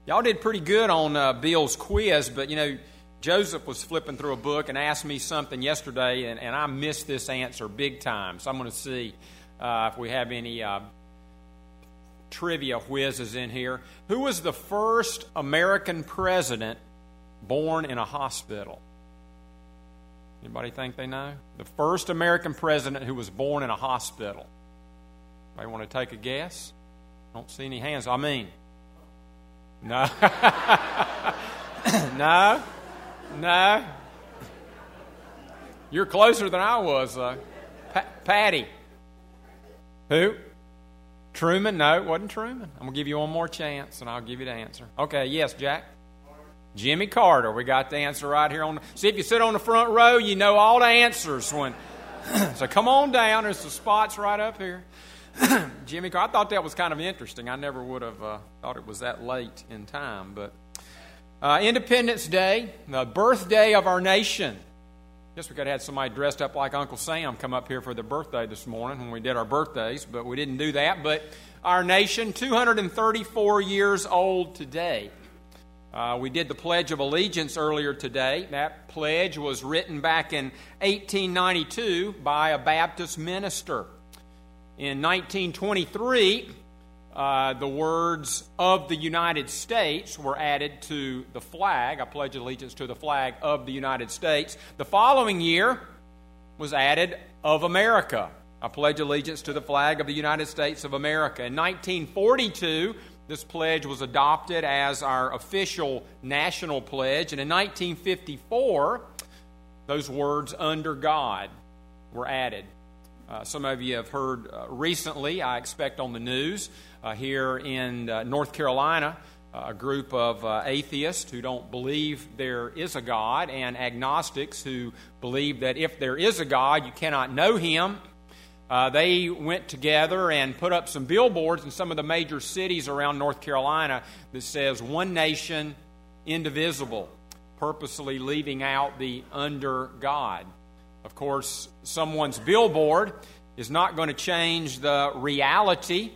Y'all did pretty good on Bill's quiz, but Joseph was flipping through a book and asked me something yesterday, and I missed this answer big time. So I'm going to see if we have any trivia whizzes in here. Who was the first American president born in a hospital? Anybody think they know? The first American president who was born in a hospital. Anybody want to take a guess? Don't see any hands. No. No. You're closer than I was, though. Patty. Who? Truman? No, it wasn't Truman. I'm going to give you one more chance, and I'll give you the answer. Okay, yes, Jack? Jimmy Carter. We got the answer right here. See, if you sit on the front row, you know all the answers. So come on down. There's the spots right up here. Jimmy Carter. I thought that was kind of interesting. I never would have thought it was that late in time. But Independence Day, the birthday of our nation. Guess we could have had somebody dressed up like Uncle Sam come up here for their birthday this morning when we did our birthdays, but we didn't do that. But our nation, 234 years old today. We did the Pledge of Allegiance earlier today. That pledge was written back in 1892 by a Baptist minister. In 1923, the words "of the United States" were added to the flag. I pledge allegiance to the flag of the United States. The following year was added "of America." I pledge allegiance to the flag of the United States of America. In 1942, this pledge was adopted as our official national pledge. And in 1954, those words "under God" were added. Some of you have heard recently, I expect on the news, here in North Carolina, a group of atheists who don't believe there is a God and agnostics who believe that if there is a God, you cannot know Him. They went together and put up some billboards in some of the major cities around North Carolina that says, "One nation, indivisible," purposely leaving out the "under God." Of course, someone's billboard is not going to change the reality.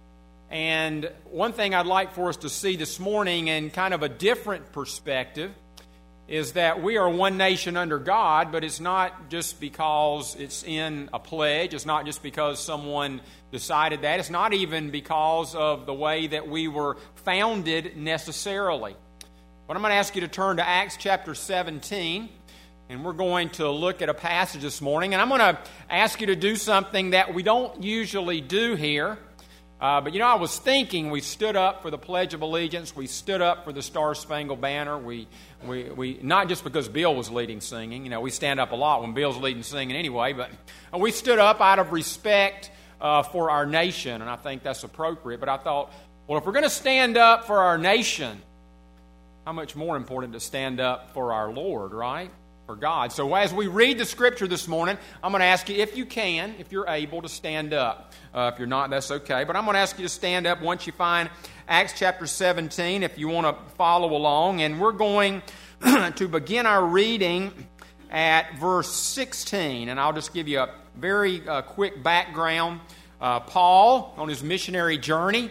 And one thing I'd like for us to see this morning in kind of a different perspective is that we are one nation under God, but it's not just because it's in a pledge. It's not just because someone decided that. It's not even because of the way that we were founded necessarily. But I'm going to ask you to turn to Acts chapter 17. And we're going to look at a passage this morning. And I'm going to ask you to do something that we don't usually do here. But I was thinking, we stood up for the Pledge of Allegiance. We stood up for the Star-Spangled Banner. We not just because Bill was leading singing. We stand up a lot when Bill's leading singing anyway. But we stood up out of respect for our nation. And I think that's appropriate. But I thought, well, if we're going to stand up for our nation, how much more important to stand up for our Lord, right? For God. So as we read the Scripture this morning, I'm going to ask you, if you can, if you're able, to stand up. If you're not, that's okay. But I'm going to ask you to stand up once you find Acts chapter 17, if you want to follow along. And we're going to begin our reading at verse 16. And I'll just give you a very quick background. Paul, on his missionary journey,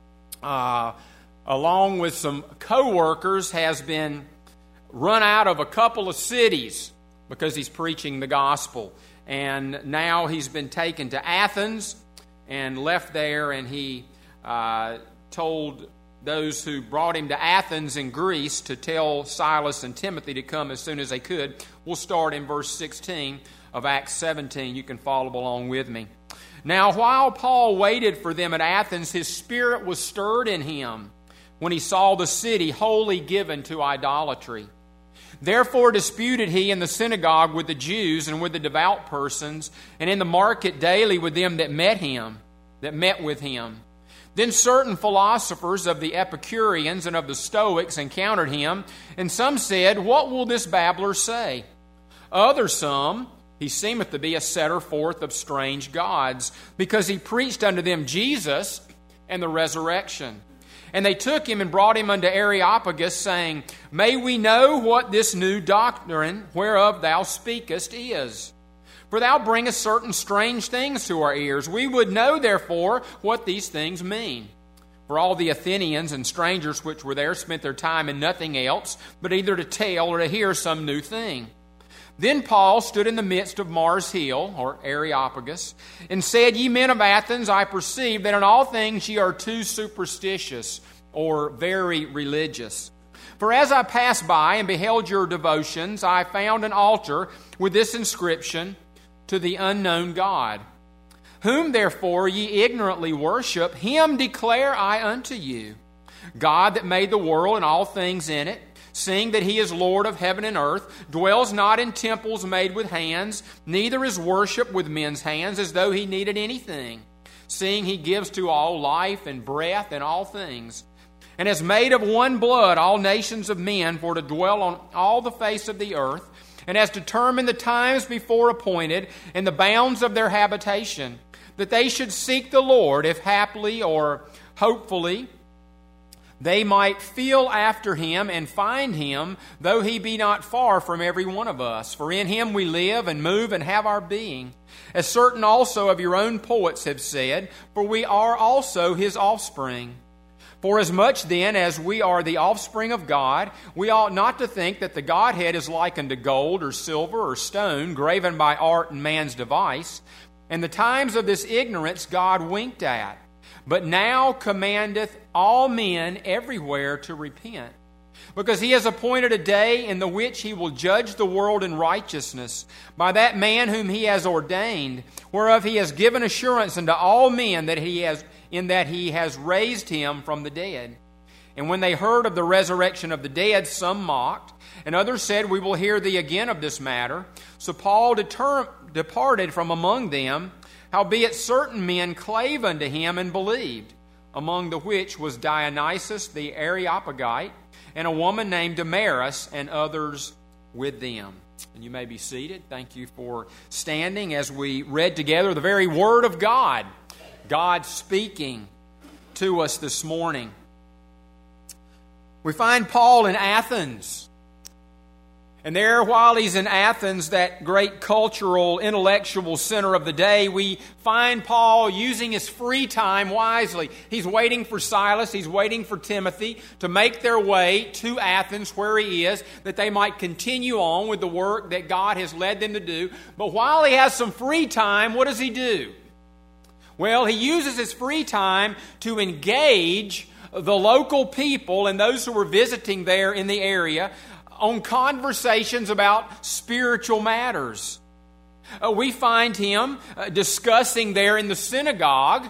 along with some co-workers, has been run out of a couple of cities because he's preaching the gospel. And now he's been taken to Athens and left there, and he told those who brought him to Athens in Greece to tell Silas and Timothy to come as soon as they could. We'll start in verse 16 of Acts 17. You can follow along with me. Now, while Paul waited for them at Athens, his spirit was stirred in him when he saw the city wholly given to idolatry. Therefore disputed he in the synagogue with the Jews and with the devout persons, and in the market daily with them that met with him. Then certain philosophers of the Epicureans and of the Stoics encountered him, and some said, "What will this babbler say?" Others some, "He seemeth to be a setter forth of strange gods, because he preached unto them Jesus and the resurrection." And they took him and brought him unto Areopagus, saying, "May we know what this new doctrine whereof thou speakest is? For thou bringest certain strange things to our ears. We would know, therefore, what these things mean." For all the Athenians and strangers which were there spent their time in nothing else, but either to tell or to hear some new thing. Then Paul stood in the midst of Mars Hill, or Areopagus, and said, Ye men of Athens, I perceive that in all things ye are too superstitious, or very religious. For as I passed by and beheld your devotions, I found an altar with this inscription, To the unknown God. Whom therefore ye ignorantly worship, him declare I unto you. God that made the world and all things in it, seeing that he is Lord of heaven and earth, dwells not in temples made with hands, neither is worship with men's hands as though he needed anything, seeing he gives to all life and breath and all things, and has made of one blood all nations of men for to dwell on all the face of the earth, and has determined the times before appointed and the bounds of their habitation, that they should seek the Lord, if haply or hopefully they might feel after him and find him, though he be not far from every one of us. For in him we live and move and have our being. As certain also of your own poets have said, for we are also his offspring. For as much then as we are the offspring of God, we ought not to think that the Godhead is likened to gold or silver or stone, graven by art and man's device. And the times of this ignorance God winked at, but now commandeth all men everywhere to repent. Because he has appointed a day in the which he will judge the world in righteousness, by that man whom he has ordained, whereof he has given assurance unto all men that he has raised him from the dead. And when they heard of the resurrection of the dead, some mocked, and others said, We will hear thee again of this matter. So Paul departed from among them, howbeit certain men clave unto him and believed, among the which was Dionysius the Areopagite, and a woman named Damaris, and others with them. And you may be seated. Thank you for standing as we read together the very Word of God. God speaking to us this morning. We find Paul in Athens. And there, while he's in Athens, that great cultural, intellectual center of the day, we find Paul using his free time wisely. He's waiting for Silas, he's waiting for Timothy to make their way to Athens where he is, that they might continue on with the work that God has led them to do. But while he has some free time, what does he do? Well, he uses his free time to engage the local people and those who were visiting there in the area on conversations about spiritual matters. We find him discussing there in the synagogue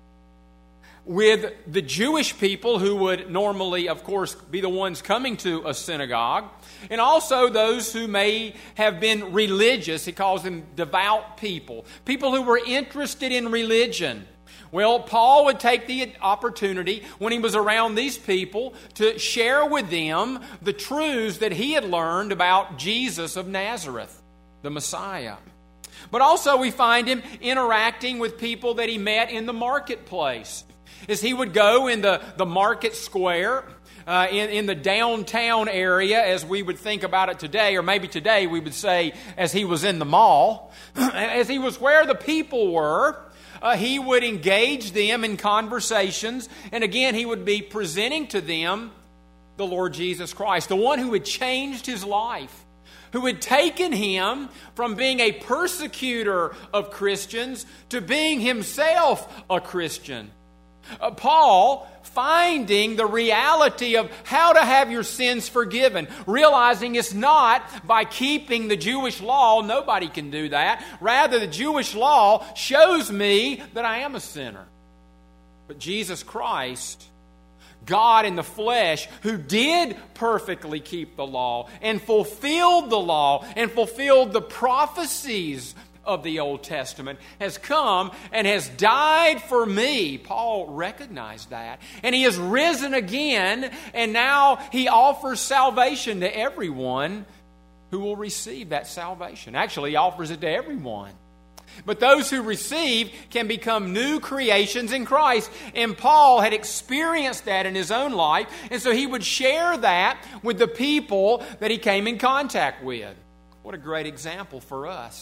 with the Jewish people who would normally, of course, be the ones coming to a synagogue, and also those who may have been religious. He calls them devout people, people who were interested in religion. Well, Paul would take the opportunity when he was around these people to share with them the truths that he had learned about Jesus of Nazareth, the Messiah. But also we find him interacting with people that he met in the marketplace. As he would go in the market square, in the downtown area, as we would think about it today, or maybe today we would say as he was in the mall, as he was where the people were, he would engage them in conversations, and again, he would be presenting to them the Lord Jesus Christ, the one who had changed his life, who had taken him from being a persecutor of Christians to being himself a Christian. Paul, finding the reality of how to have your sins forgiven, realizing it's not by keeping the Jewish law. Nobody can do that. Rather, the Jewish law shows me that I am a sinner. But Jesus Christ, God in the flesh, who did perfectly keep the law and fulfilled the law and fulfilled the prophecies of the Old Testament, has come and has died for me. Paul recognized that. And he has risen again, and now he offers salvation to everyone who will receive that salvation. Actually, he offers it to everyone. But those who receive can become new creations in Christ. And Paul had experienced that in his own life, and so he would share that with the people that he came in contact with. What a great example for us.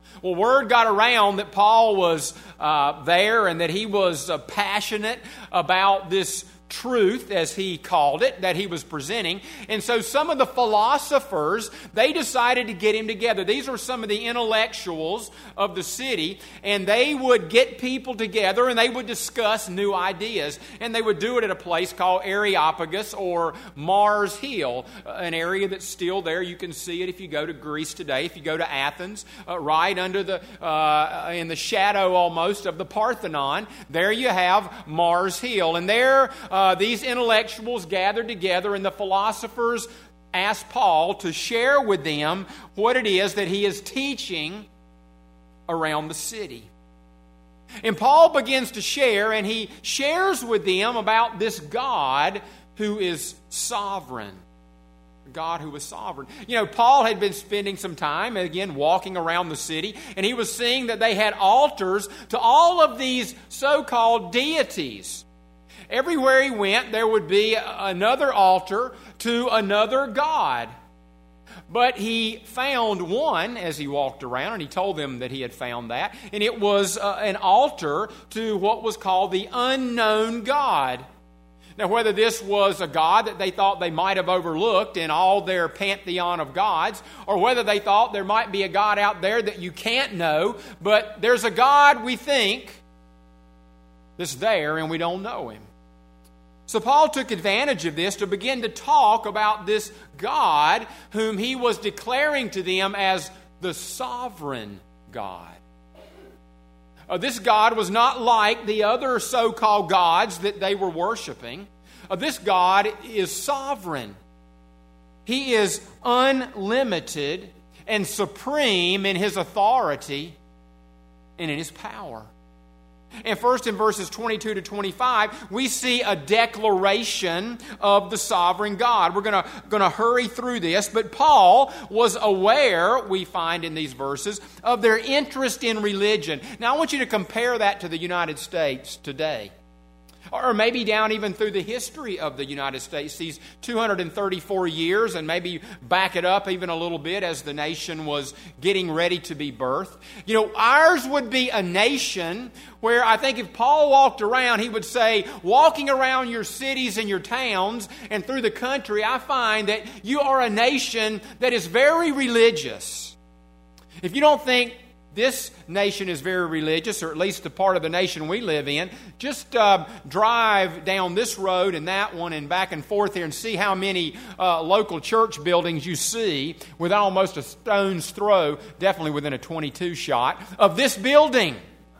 Well, word got around that Paul was there and that he was passionate about this truth, as he called it, that he was presenting. And so some of the philosophers, they decided to get him together. These were some of the intellectuals of the city, and they would get people together and they would discuss new ideas. And they would do it at a place called Areopagus or Mars Hill, an area that's still there. You can see it if you go to Greece today, if you go to Athens, right under in the shadow almost of the Parthenon. There you have Mars Hill. And there these intellectuals gathered together, and the philosophers asked Paul to share with them what it is that he is teaching around the city. And Paul begins to share, and he shares with them about this God who is sovereign. God who is sovereign. You know, Paul had been spending some time, again, walking around the city, and he was seeing that they had altars to all of these so-called deities. Everywhere he went, there would be another altar to another god. But he found one as he walked around, and he told them that he had found that. And it was an altar to what was called the unknown God. Now, whether this was a god that they thought they might have overlooked in all their pantheon of gods, or whether they thought there might be a God out there that you can't know, but there's a God, we think, that's there and we don't know him. So Paul took advantage of this to begin to talk about this God whom he was declaring to them as the sovereign God. This God was not like the other so-called gods that they were worshiping. This God is sovereign. He is unlimited and supreme in his authority and in his power. And first in verses 22 to 25, we see a declaration of the sovereign God. We're going to hurry through this, but Paul was aware, we find in these verses, of their interest in religion. Now I want you to compare that to the United States today. Or maybe down even through the history of the United States, these 234 years, and maybe back it up even a little bit as the nation was getting ready to be birthed. You know, ours would be a nation where I think if Paul walked around, he would say, walking around your cities and your towns and through the country, I find that you are a nation that is very religious. If you don't think this nation is very religious, or at least the part of the nation we live in, just drive down this road and that one and back and forth here and see how many local church buildings you see with almost a stone's throw, definitely within a 22 shot, of this building.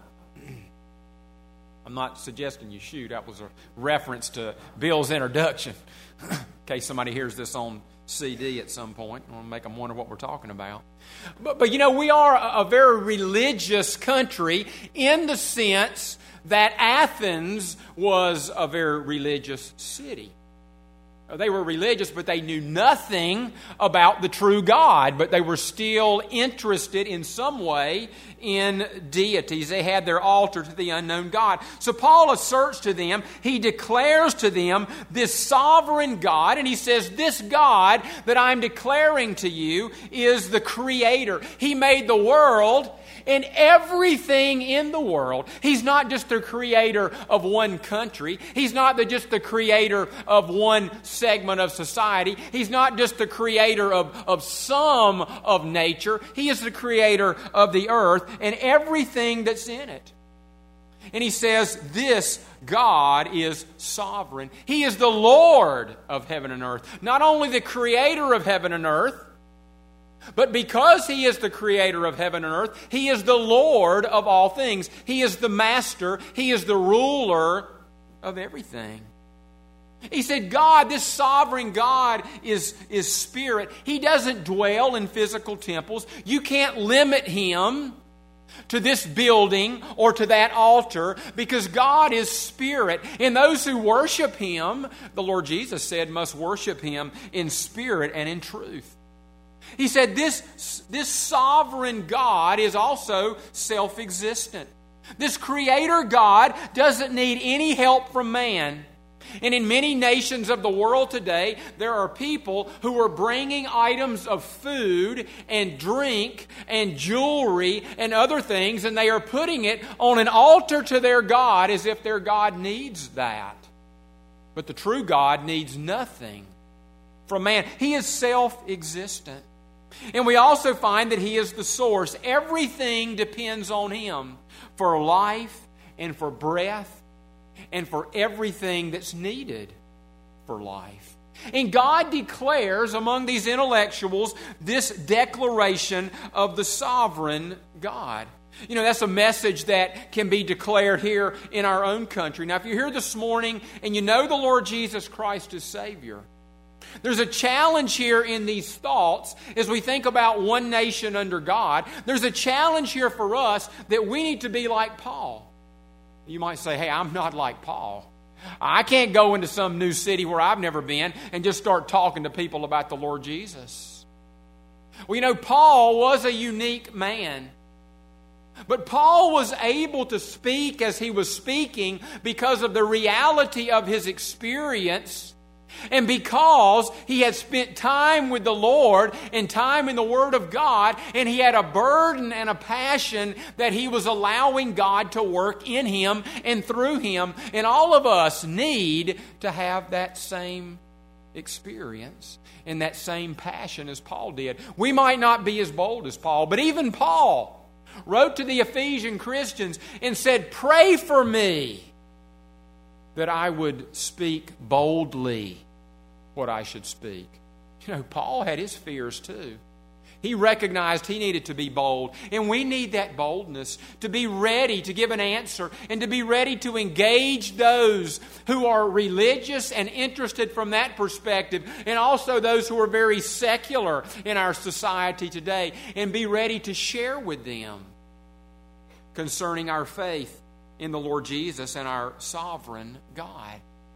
I'm not suggesting you shoot. That was a reference to Bill's introduction. In case somebody hears this on CD at some point. I want to make them wonder what we're talking about. But you know, we are a very religious country in the sense that Athens was a very religious city. They were religious, but they knew nothing about the true God, but they were still interested in some way in deities. They had their altar to the unknown God. So Paul asserts to them, he declares to them this sovereign God, and he says, this God that I'm declaring to you is the Creator. He made the world and everything in the world. He's not just the creator of one country. He's not just the creator of one segment of society. He's not just the creator of some of nature. He is the creator of the earth and everything that's in it. And he says, this God is sovereign. He is the Lord of heaven and earth. Not only the creator of heaven and earth, but because He is the creator of heaven and earth, He is the Lord of all things. He is the master. He is the ruler of everything. He said, God, this sovereign God is spirit. He doesn't dwell in physical temples. You can't limit Him to this building or to that altar because God is spirit. And those who worship Him, the Lord Jesus said, must worship Him in spirit and in truth. He said this sovereign God is also self-existent. This creator God doesn't need any help from man. And in many nations of the world today, there are people who are bringing items of food and drink and jewelry and other things, and they are putting it on an altar to their God as if their God needs that. But the true God needs nothing from man. He is self-existent. And we also find that He is the source. Everything depends on Him for life and for breath and for everything that's needed for life. And God declares among these intellectuals this declaration of the sovereign God. You know, that's a message that can be declared here in our own country. Now, if you're here this morning and you know the Lord Jesus Christ as Savior, there's a challenge here in these thoughts as we think about one nation under God. There's a challenge here for us that we need to be like Paul. You might say, hey, I'm not like Paul. I can't go into some new city where I've never been and just start talking to people about the Lord Jesus. Well, you know, Paul was a unique man. But Paul was able to speak as he was speaking because of the reality of his experience and because he had spent time with the Lord and time in the Word of God, and he had a burden and a passion that he was allowing God to work in him and through him. And all of us need to have that same experience and that same passion as Paul did. We might not be as bold as Paul, but even Paul wrote to the Ephesian Christians and said, "Pray for me that I would speak boldly what I should speak." You know, Paul had his fears too. He recognized he needed to be bold. And we need that boldness to be ready to give an answer and to be ready to engage those who are religious and interested from that perspective, and also those who are very secular in our society today, and be ready to share with them concerning our faith in the Lord Jesus and our sovereign God.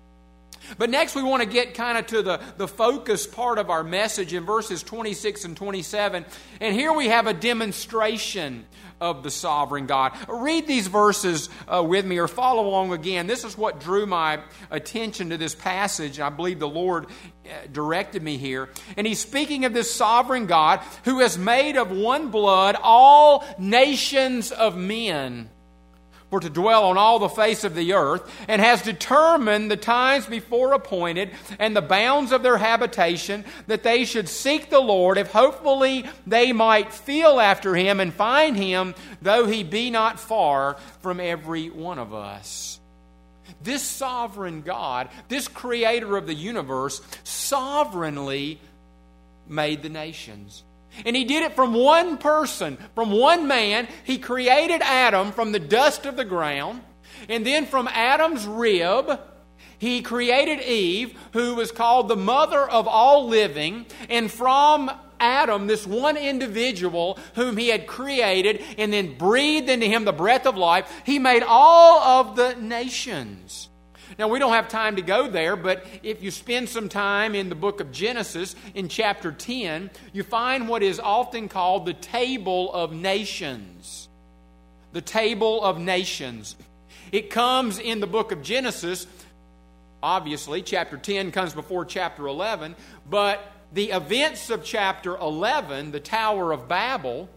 But next we want to get kind of to the focus part of our message in verses 26 and 27. And here we have a demonstration of the sovereign God. Read these verses with me or follow along again. This is what drew my attention to this passage. I believe the Lord directed me here. And he's speaking of this sovereign God who has made of one blood all nations of men for to dwell on all the face of the earth, and has determined the times before appointed and the bounds of their habitation, that they should seek the Lord, if hopefully they might feel after Him and find Him, though He be not far from every one of us. This sovereign God, this creator of the universe, sovereignly made the nations. And He did it from one person, from one man. He created Adam from the dust of the ground. And then from Adam's rib, He created Eve, who was called the mother of all living. And from Adam, this one individual whom He had created and then breathed into him the breath of life, He made all of the nations. Now, we don't have time to go there, but if you spend some time in the book of Genesis, in chapter 10, you find what is often called the Table of Nations. The Table of Nations. It comes in the book of Genesis. Obviously, chapter 10 comes before chapter 11, but the events of chapter 11, the Tower of Babel,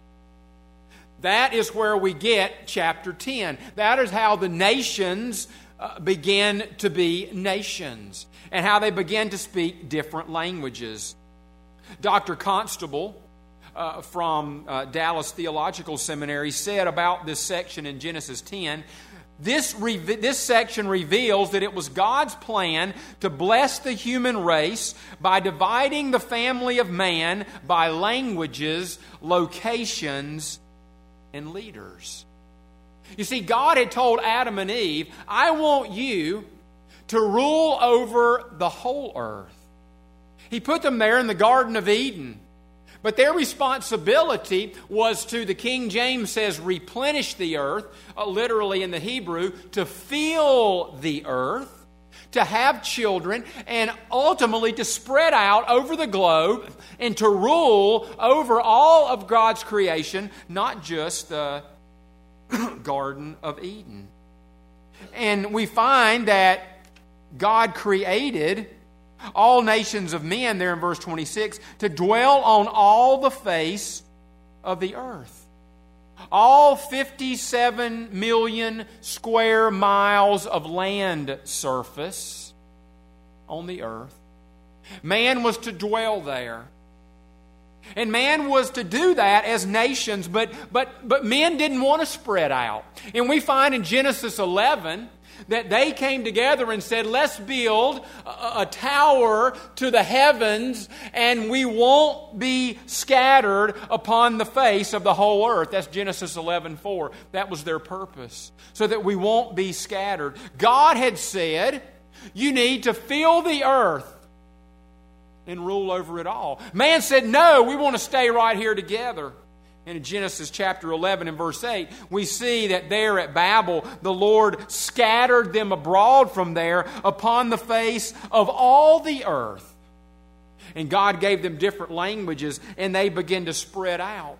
that is where we get chapter 10. That is how the nations began to be nations and how they began to speak different languages. Dr. Constable from Dallas Theological Seminary said about this section in Genesis 10, this section reveals that it was God's plan to bless the human race by dividing the family of man by languages, locations, and leaders. You see, God had told Adam and Eve, I want you to rule over the whole earth. He put them there in the Garden of Eden. But their responsibility was to, the King James says, replenish the earth, literally in the Hebrew, to fill the earth, to have children, and ultimately to spread out over the globe and to rule over all of God's creation, not just the Garden of Eden. And we find that God created all nations of men, there in verse 26, to dwell on all the face of the earth. All 57 million square miles of land surface on the earth. Man was to dwell there. And man was to do that as nations, but men didn't want to spread out. And we find in Genesis 11 that they came together and said, let's build a tower to the heavens and we won't be scattered upon the face of the whole earth. That's Genesis 11:4. That was their purpose, so that we won't be scattered. God had said, you need to fill the earth and rule over it all. Man said, no, we want to stay right here together. And in Genesis chapter 11 and verse 8, we see that there at Babel, the Lord scattered them abroad from there upon the face of all the earth. And God gave them different languages, and they began to spread out.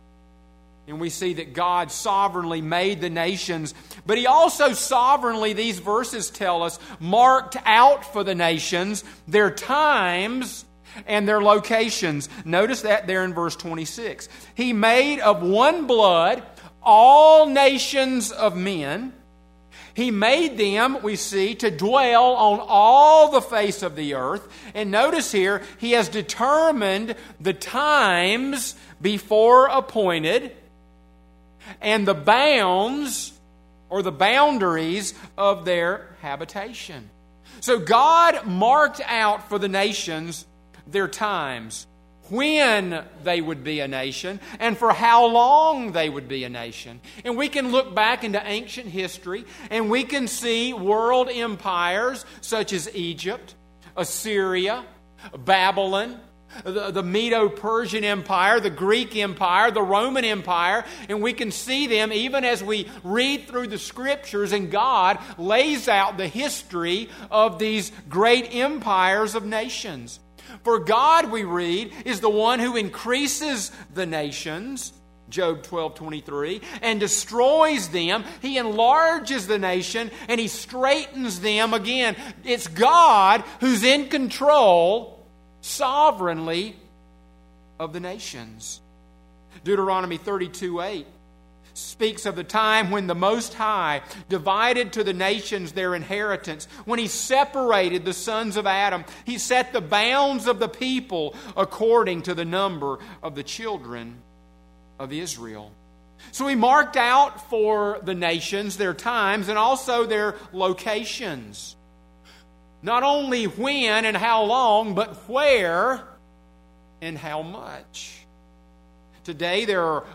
And we see that God sovereignly made the nations, but He also sovereignly, these verses tell us, marked out for the nations their times and their locations. Notice that there in verse 26. He made of one blood all nations of men. He made them, we see, to dwell on all the face of the earth. And notice here, He has determined the times before appointed and the bounds or the boundaries of their habitation. So God marked out for the nations their times, when they would be a nation, and for how long they would be a nation. And we can look back into ancient history, and we can see world empires such as Egypt, Assyria, Babylon, the Medo-Persian Empire, the Greek Empire, the Roman Empire, and we can see them even as we read through the Scriptures, and God lays out the history of these great empires of nations. For God, we read, is the one who increases the nations, Job 12:23, and destroys them. He enlarges the nation and He straightens them again. It's God who's in control sovereignly of the nations. Deuteronomy 32:8 speaks of the time when the Most High divided to the nations their inheritance. When He separated the sons of Adam, He set the bounds of the people according to the number of the children of Israel. So He marked out for the nations their times and also their locations. Not only when and how long, but where and how much. Today there are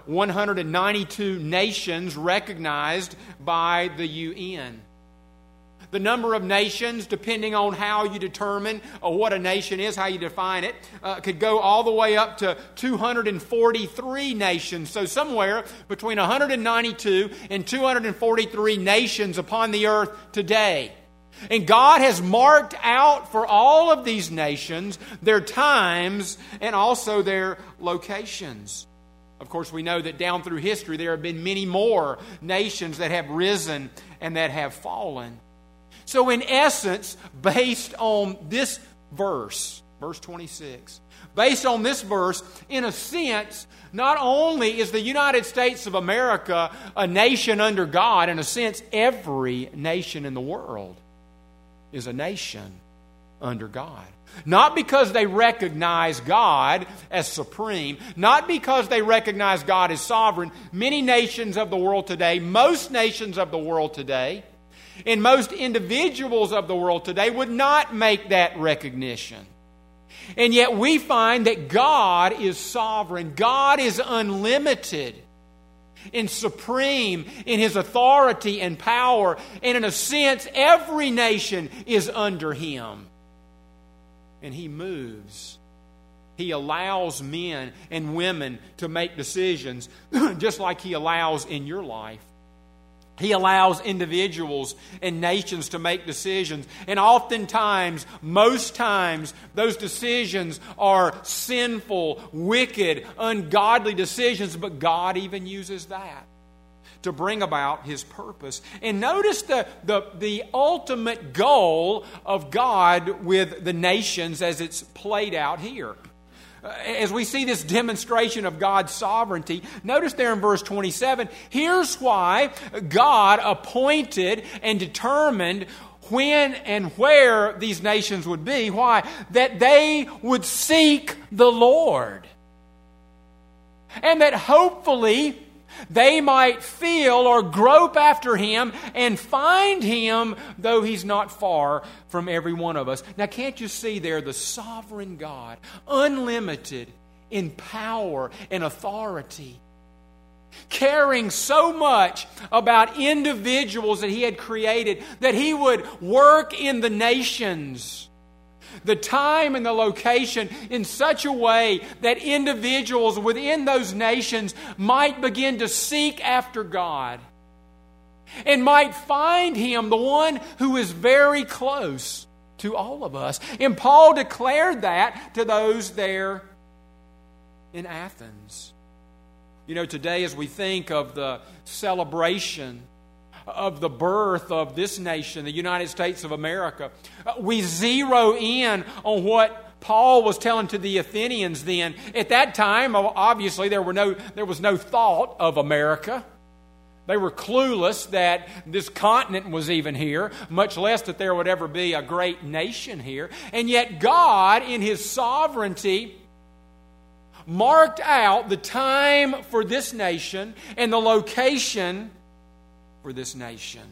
192 nations recognized by the UN. The number of nations, depending on how you determine what a nation is, how you define it, could go all the way up to 243 nations. So somewhere between 192 and 243 nations upon the earth today. And God has marked out for all of these nations their times and also their locations. Of course, we know that down through history there have been many more nations that have risen and that have fallen. So in essence, based on this verse, verse 26, based on this verse, in a sense, not only is the United States of America a nation under God, in a sense, every nation in the world is a nation under God. Not because they recognize God as supreme, not because they recognize God as sovereign. Many nations of the world today, most nations of the world today, and most individuals of the world today would not make that recognition. And yet we find that God is sovereign. God is unlimited and supreme in His authority and power. And in a sense, every nation is under Him. And He moves. He allows men and women to make decisions just like He allows in your life. He allows individuals and nations to make decisions. And oftentimes, most times, those decisions are sinful, wicked, ungodly decisions, but God even uses that to bring about His purpose. And notice the ultimate goal of God with the nations as it's played out here. As we see this demonstration of God's sovereignty, notice there in verse 27, here's why God appointed and determined when and where these nations would be. Why? That they would seek the Lord. And that hopefully they might feel or grope after Him and find Him, though He's not far from every one of us. Now, can't you see there the sovereign God, unlimited in power and authority, caring so much about individuals that He had created, that He would work in the nations, the time and the location in such a way that individuals within those nations might begin to seek after God and might find Him, the one who is very close to all of us. And Paul declared that to those there in Athens. You know, today as we think of the celebration of the birth of this nation, the United States of America, we zero in on what Paul was telling to the Athenians then. At that time, obviously, there was no thought of America. They were clueless that this continent was even here, much less that there would ever be a great nation here. And yet God, in His sovereignty, marked out the time for this nation and the location for this nation.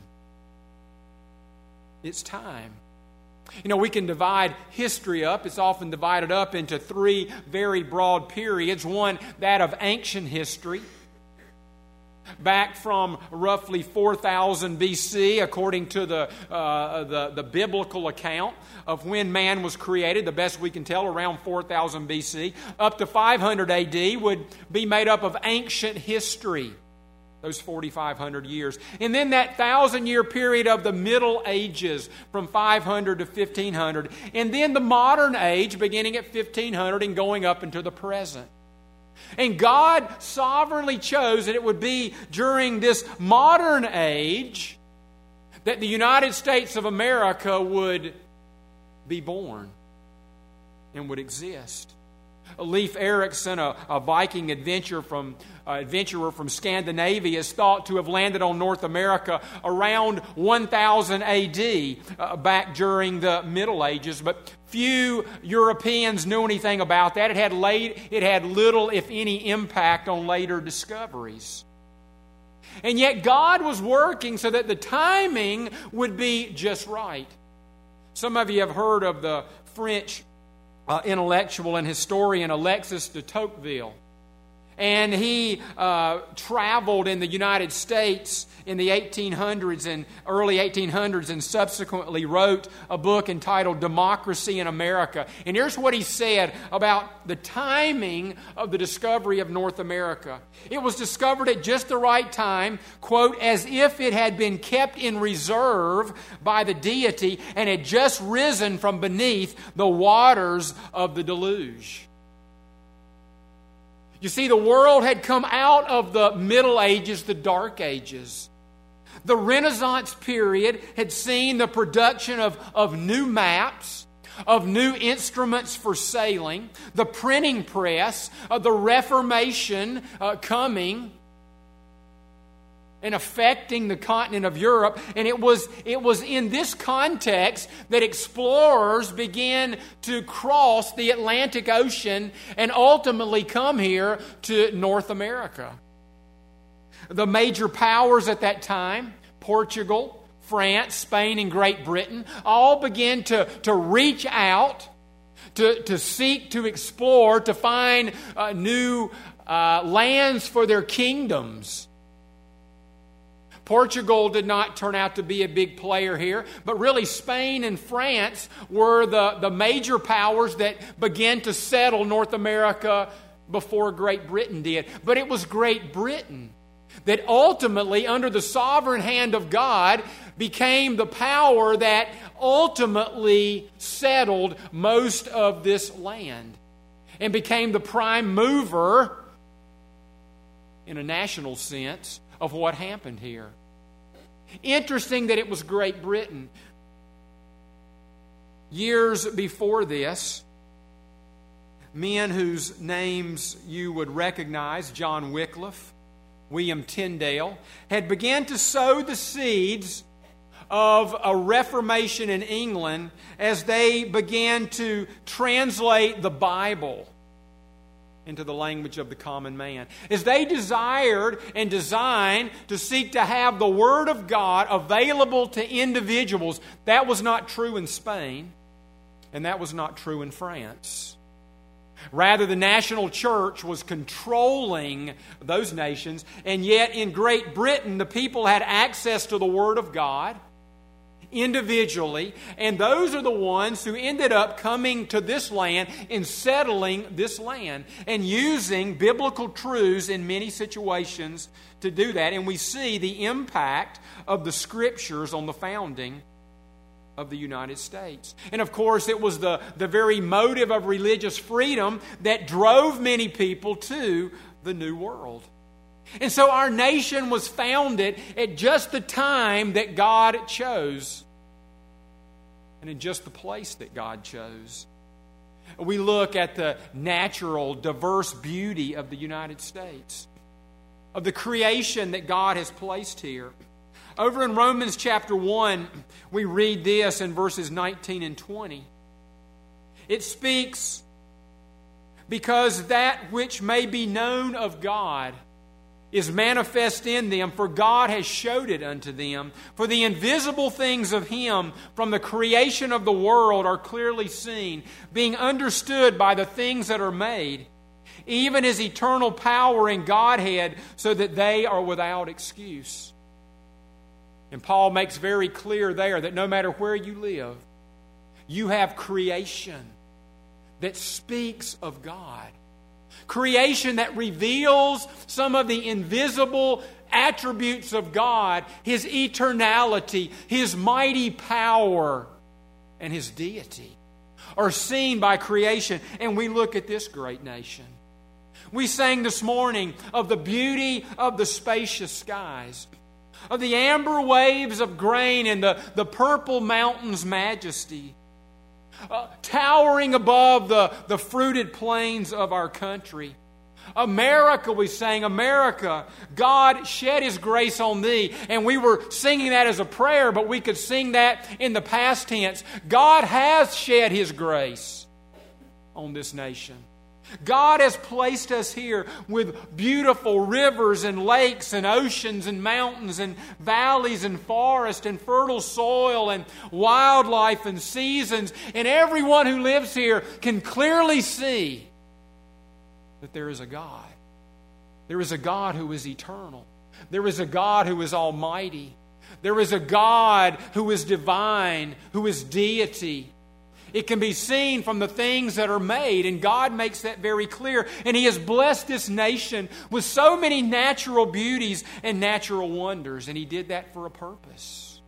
It's time. You know, we can divide history up. It's often divided up into three very broad periods. One, that of ancient history, back from roughly 4000 BC, according to the biblical account of when man was created, the best we can tell, around 4000 BC, up to 500 AD would be made up of ancient history, those 4,500 years. And then that 1,000-year period of the Middle Ages from 500 to 1500. And then the modern age beginning at 1500 and going up into the present. And God sovereignly chose that it would be during this modern age that the United States of America would be born and would exist. Leif Erikson, a Viking adventurer from Scandinavia, is thought to have landed on North America around 1000 AD, back during the Middle Ages. But few Europeans knew anything about that. It had little, if any, impact on later discoveries. And yet God was working so that the timing would be just right. Some of you have heard of the French intellectual and historian Alexis de Tocqueville. And he traveled in the United States in the 1800s and early 1800s and subsequently wrote a book entitled Democracy in America. And here's what he said about the timing of the discovery of North America. It was discovered at just the right time, quote, as if it had been kept in reserve by the deity and had just risen from beneath the waters of the deluge. You see, the world had come out of the Middle Ages, the Dark Ages. The Renaissance period had seen the production of new maps, of new instruments for sailing, the printing press, the Reformation coming and affecting the continent of Europe. And it was in this context that explorers began to cross the Atlantic Ocean and ultimately come here to North America. The major powers at that time, Portugal, France, Spain, and Great Britain, all began to reach out, to seek to explore, to find new lands for their kingdoms. Portugal did not turn out to be a big player here, but really Spain and France were the major powers that began to settle North America before Great Britain did. But it was Great Britain that ultimately, under the sovereign hand of God, became the power that ultimately settled most of this land and became the prime mover, in a national sense, of what happened here. Interesting that it was Great Britain. Years before this, men whose names you would recognize, John Wycliffe, William Tyndale, had began to sow the seeds of a Reformation in England as they began to translate the Bible into the language of the common man. As they desired and designed to seek to have the Word of God available to individuals, that was not true in Spain, and that was not true in France. Rather, the national church was controlling those nations, and yet in Great Britain, the people had access to the Word of God individually, and those are the ones who ended up coming to this land and settling this land and using biblical truths in many situations to do that. And we see the impact of the Scriptures on the founding of the United States. And of course, it was the very motive of religious freedom that drove many people to the New World. And so our nation was founded at just the time that God chose, and in just the place that God chose. We look at the natural, diverse beauty of the United States, of the creation that God has placed here. Over in Romans chapter 1, we read this in verses 19 and 20. It speaks, because that which may be known of God is manifest in them, for God has showed it unto them. For the invisible things of Him from the creation of the world are clearly seen, being understood by the things that are made, even His eternal power and Godhead, so that they are without excuse. And Paul makes very clear there that no matter where you live, you have creation that speaks of God. Creation that reveals some of the invisible attributes of God, His eternality, His mighty power, and His deity are seen by creation. And we look at this great nation. We sang this morning of the beauty of the spacious skies, of the amber waves of grain and the purple mountains' majesty, towering above the fruited plains of our country. America, we sang, America, God shed His grace on thee. And we were singing that as a prayer, but we could sing that in the past tense. God has shed His grace on this nation. God has placed us here with beautiful rivers and lakes and oceans and mountains and valleys and forests and fertile soil and wildlife and seasons. And everyone who lives here can clearly see that there is a God. There is a God who is eternal. There is a God who is almighty. There is a God who is divine, who is deity. It can be seen from the things that are made, and God makes that very clear. And He has blessed this nation with so many natural beauties and natural wonders, and He did that for a purpose.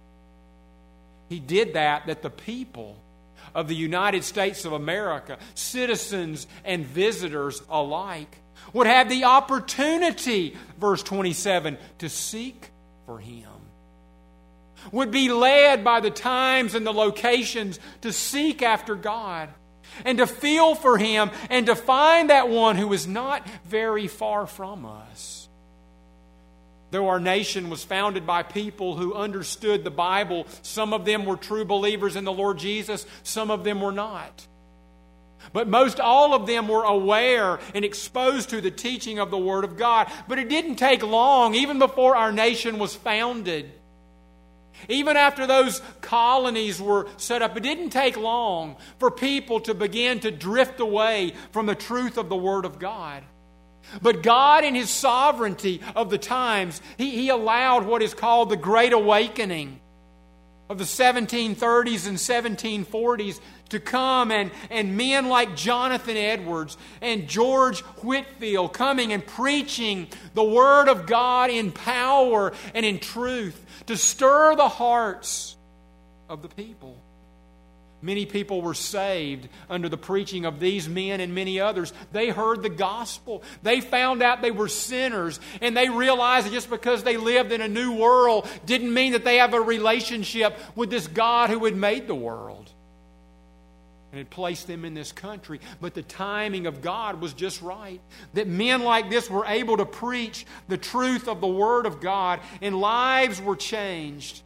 He did that the people of the United States of America, citizens and visitors alike, would have the opportunity, verse 27, to seek for Him. Would be led by the times and the locations to seek after God and to feel for Him and to find that one who is not very far from us. Though our nation was founded by people who understood the Bible, some of them were true believers in the Lord Jesus, some of them were not. But most all of them were aware and exposed to the teaching of the Word of God. But it didn't take long, even before our nation was founded. Even after those colonies were set up, it didn't take long for people to begin to drift away from the truth of the Word of God. But God, in His sovereignty of the times, He allowed what is called the Great Awakening of the 1730s and 1740s to come, and men like Jonathan Edwards and George Whitefield coming and preaching the Word of God in power and in truth to stir the hearts of the people. Many people were saved under the preaching of these men and many others. They heard the gospel. They found out they were sinners, and they realized that just because they lived in a new world didn't mean that they have a relationship with this God who had made the world and had placed them in this country. But the timing of God was just right, that men like this were able to preach the truth of the Word of God, and lives were changed.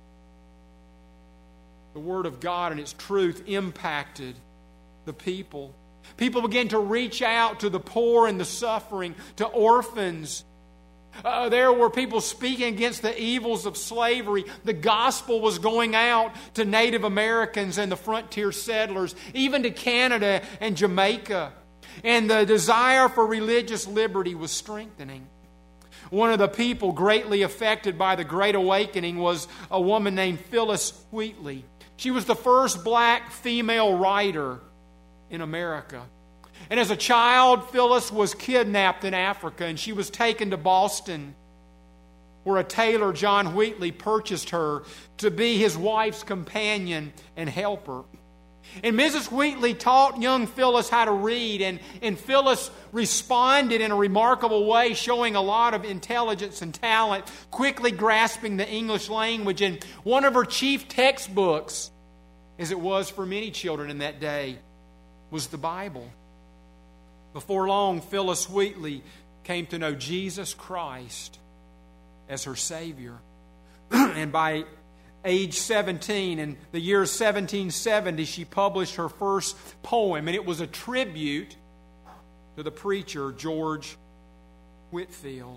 The Word of God and its truth impacted the people. People began to reach out to the poor and the suffering, to orphans. There were people speaking against the evils of slavery. The gospel was going out to Native Americans and the frontier settlers, even to Canada and Jamaica. And the desire for religious liberty was strengthening. One of the people greatly affected by the Great Awakening was a woman named Phyllis Wheatley. She was the first black female writer in America. And as a child, Phyllis was kidnapped in Africa, and she was taken to Boston, where a tailor, John Wheatley, purchased her to be his wife's companion and helper. And Mrs. Wheatley taught young Phyllis how to read, and Phyllis responded in a remarkable way, showing a lot of intelligence and talent, quickly grasping the English language. And one of her chief textbooks, as it was for many children in that day, was the Bible. Before long, Phyllis Wheatley came to know Jesus Christ as her Savior. And by age 17, in the year 1770, she published her first poem, and it was a tribute to the preacher George Whitefield.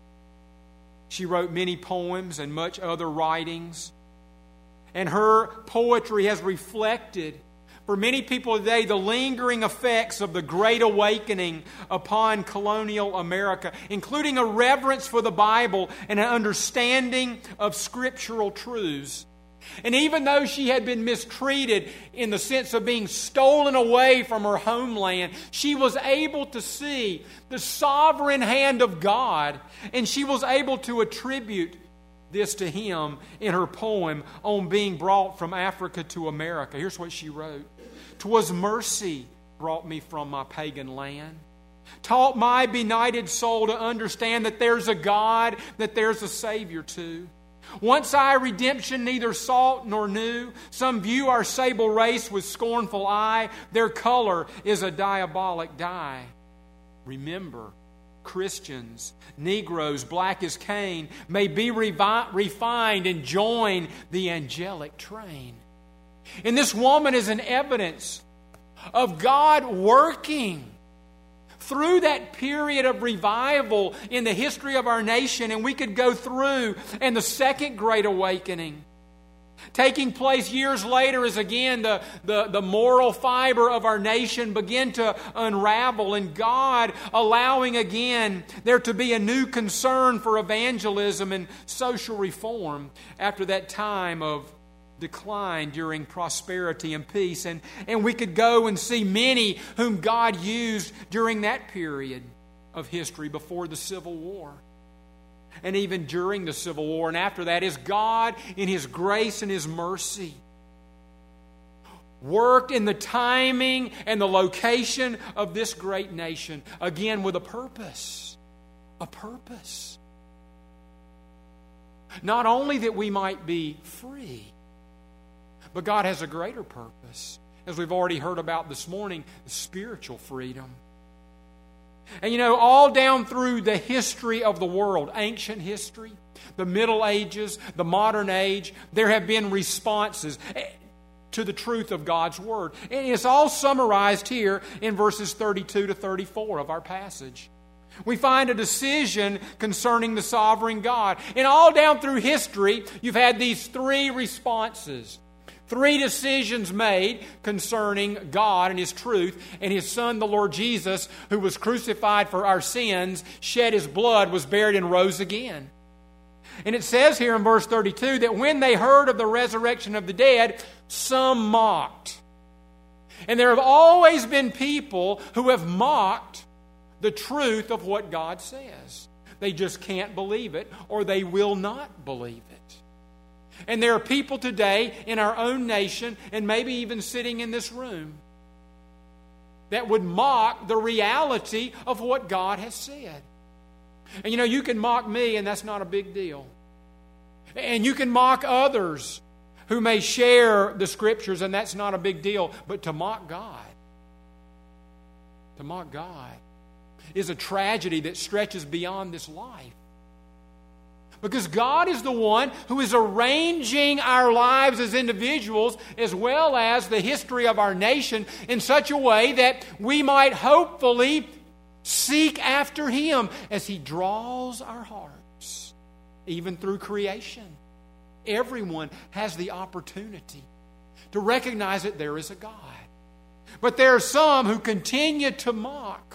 She wrote many poems and much other writings, and her poetry has reflected for many people today the lingering effects of the Great Awakening upon colonial America, including a reverence for the Bible and an understanding of scriptural truths. And even though she had been mistreated in the sense of being stolen away from her homeland, she was able to see the sovereign hand of God, and she was able to attribute this to Him in her poem on being brought from Africa to America. Here's what she wrote. "'Twas mercy brought me from my pagan land, taught my benighted soul to understand that there's a God, that there's a Savior too. Once I redemption neither sought nor knew, some view our sable race with scornful eye, their color is a diabolic dye. Remember, Christians, Negroes, black as Cain, may be refined and join the angelic train." And this woman is an evidence of God working through that period of revival in the history of our nation. And we could go through and the Second Great Awakening taking place years later as again the moral fiber of our nation began to unravel, and God allowing again there to be a new concern for evangelism and social reform after that time of decline during prosperity and peace. And we could go and see many whom God used during that period of history before the Civil War. And even during the Civil War and after that, is God in His grace and His mercy worked in the timing and the location of this great nation, again with a purpose. A purpose. Not only that we might be free, but God has a greater purpose, as we've already heard about this morning, spiritual freedom. And you know, all down through the history of the world, ancient history, the Middle Ages, the modern age, there have been responses to the truth of God's Word. And it's all summarized here in verses 32 to 34 of our passage. We find a decision concerning the sovereign God. And all down through history, you've had these three responses. Three decisions made concerning God and His truth, and His Son, the Lord Jesus, who was crucified for our sins, shed His blood, was buried, and rose again. And it says here in verse 32 that when they heard of the resurrection of the dead, some mocked. And there have always been people who have mocked the truth of what God says. They just can't believe it, or they will not believe it. And there are people today in our own nation, and maybe even sitting in this room, that would mock the reality of what God has said. And you can mock me, and that's not a big deal. And you can mock others who may share the Scriptures, and that's not a big deal. But to mock God is a tragedy that stretches beyond this life. Because God is the one who is arranging our lives as individuals as well as the history of our nation in such a way that we might hopefully seek after Him as He draws our hearts, even through creation. Everyone has the opportunity to recognize that there is a God. But there are some who continue to mock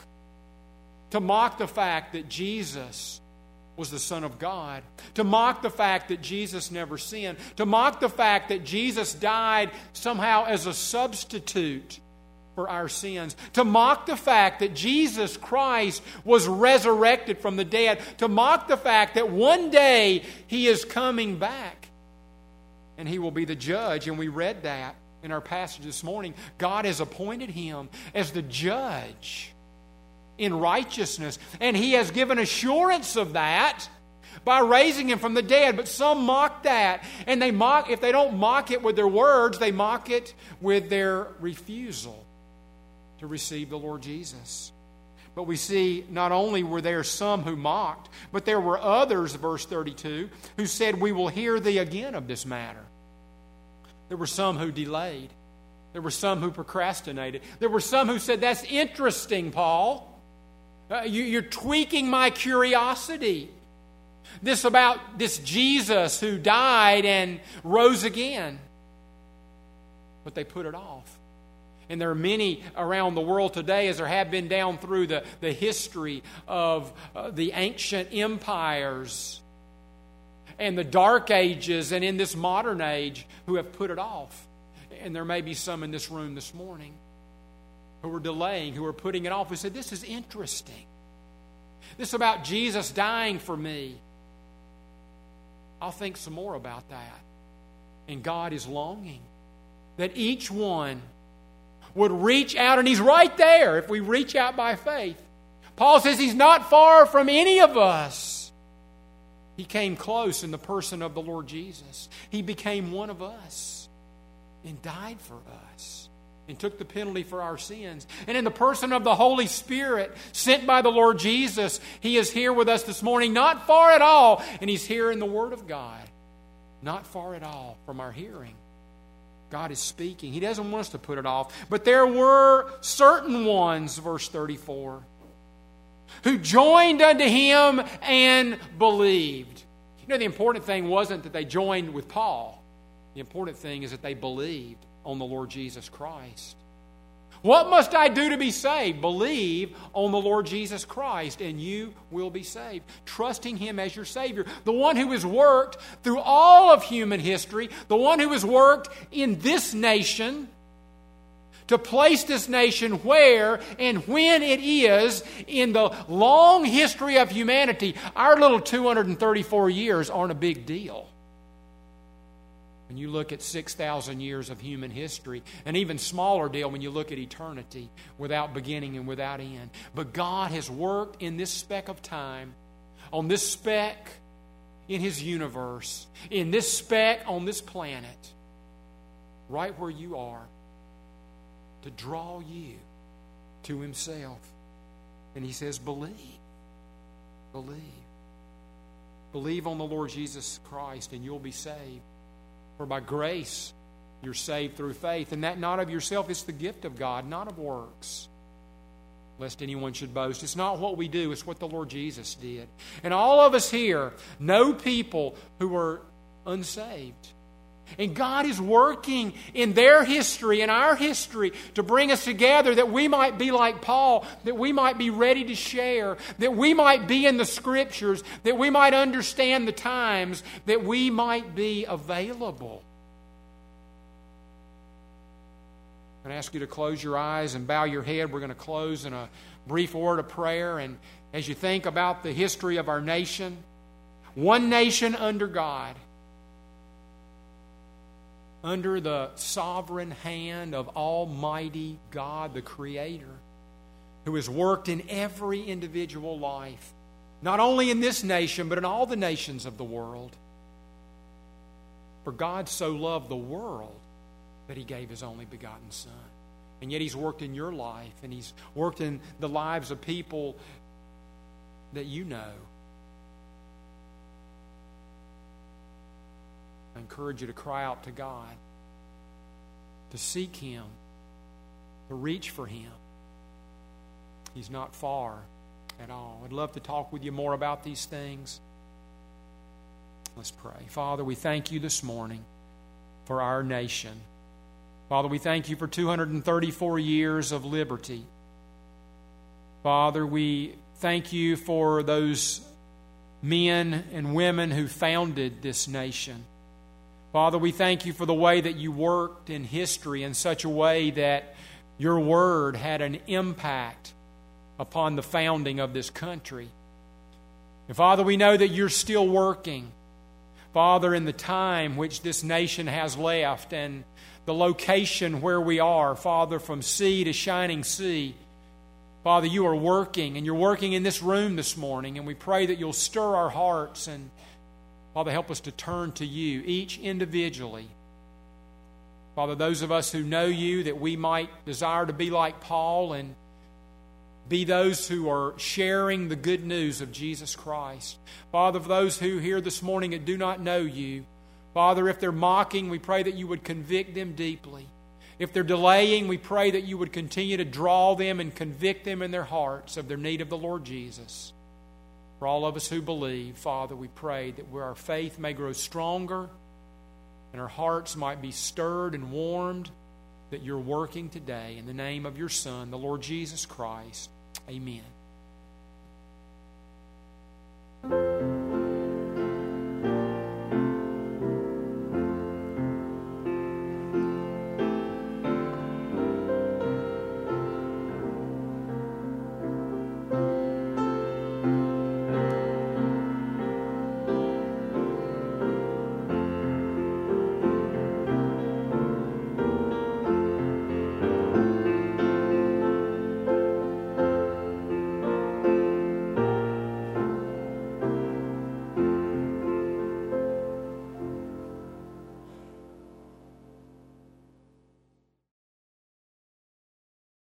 the fact that Jesus was the Son of God, to mock the fact that Jesus never sinned, to mock the fact that Jesus died somehow as a substitute for our sins, to mock the fact that Jesus Christ was resurrected from the dead, to mock the fact that one day He is coming back and He will be the judge. And we read that in our passage this morning. God has appointed Him as the judge in righteousness, and He has given assurance of that by raising Him from the dead. But some mock that, and if they don't mock it with their words, they mock it with their refusal to receive the Lord Jesus. But we see not only were there some who mocked, but there were others, verse 32, who said, "We will hear thee again of this matter." There were some who delayed. There were some who procrastinated. There were some who said, "That's interesting, Paul. You're tweaking my curiosity. This about this Jesus who died and rose again." But they put it off. And there are many around the world today, as there have been down through the history of the ancient empires and the Dark Ages and in this modern age, who have put it off. And there may be some in this room this morning who are delaying, who are putting it off, who said, "This is interesting. This about Jesus dying for me. I'll think some more about that." And God is longing that each one would reach out, and He's right there if we reach out by faith. Paul says He's not far from any of us. He came close in the person of the Lord Jesus. He became one of us and died for us and took the penalty for our sins. And in the person of the Holy Spirit sent by the Lord Jesus, He is here with us this morning, not far at all. And He's here in the Word of God, not far at all from our hearing. God is speaking. He doesn't want us to put it off. But there were certain ones, verse 34, who joined unto Him and believed. The important thing wasn't that they joined with Paul. The important thing is that they believed on the Lord Jesus Christ. What must I do to be saved? Believe on the Lord Jesus Christ, and you will be saved. Trusting Him as your Savior. The one who has worked through all of human history, the one who has worked in this nation to place this nation where and when it is in the long history of humanity. Our little 234 years aren't a big deal. When you look at 6,000 years of human history, an even smaller deal when you look at eternity without beginning and without end. But God has worked in this speck of time, on this speck in His universe, in this speck on this planet, right where you are, to draw you to Himself. And He says, believe. Believe. Believe on the Lord Jesus Christ and you'll be saved. For by grace you're saved through faith, and that not of yourself, it's the gift of God, not of works, lest anyone should boast. It's not what we do, it's what the Lord Jesus did. And all of us here know people who are unsaved. And God is working in their history and our history to bring us together, that we might be like Paul, that we might be ready to share, that we might be in the Scriptures, that we might understand the times, that we might be available. I'm going to ask you to close your eyes and bow your head. We're going to close in a brief word of prayer. And as you think about the history of our nation, one nation under God, under the sovereign hand of Almighty God, the Creator, who has worked in every individual life, not only in this nation, but in all the nations of the world. For God so loved the world that He gave His only begotten Son. And yet He's worked in your life, and He's worked in the lives of people that you know. I encourage you to cry out to God, to seek Him, to reach for Him. He's not far at all. I'd love to talk with you more about these things. Let's pray. Father, we thank You this morning for our nation. Father, we thank You for 234 years of liberty. Father, we thank You for those men and women who founded this nation. Father, we thank You for the way that You worked in history in such a way that Your Word had an impact upon the founding of this country. And Father, we know that You're still working, Father, in the time which this nation has left and the location where we are, Father, from sea to shining sea. Father, You are working, and You're working in this room this morning, and we pray that You'll stir our hearts and, Father, help us to turn to You, each individually. Father, those of us who know You, that we might desire to be like Paul and be those who are sharing the good news of Jesus Christ. Father, for those who here this morning that do not know You, Father, if they're mocking, we pray that You would convict them deeply. If they're delaying, we pray that You would continue to draw them and convict them in their hearts of their need of the Lord Jesus. For all of us who believe, Father, we pray that where our faith may grow stronger and our hearts might be stirred and warmed, that You're working today in the name of Your Son, the Lord Jesus Christ. Amen.